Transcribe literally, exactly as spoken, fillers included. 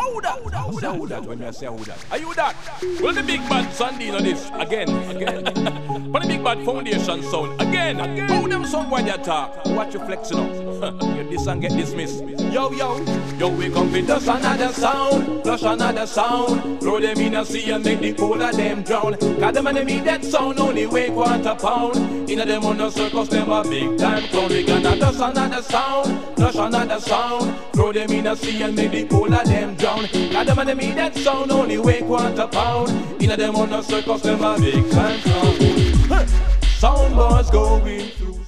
Who that? Who that? Who that? When you say who that? Are you that? Well, the big bad Sunday on this again, again. But the big bad foundation sound again, again. How them sound when you talk? Watch you flexing up. Get this and get dismissed. Yo, yo, yo, we come with just another sound, just another sound. Throw them in a sea and make the cool of them drown. Cause them enemy that sound only weigh quarter pound. In a them on the circus, them a big time clown. We gonna just another sound, just another sound. Throw them in a sea and make the cool of them drown. Cause them enemy that sound only weigh quarter pound. In a them on the circus, them a big time clown. Sound bars going through.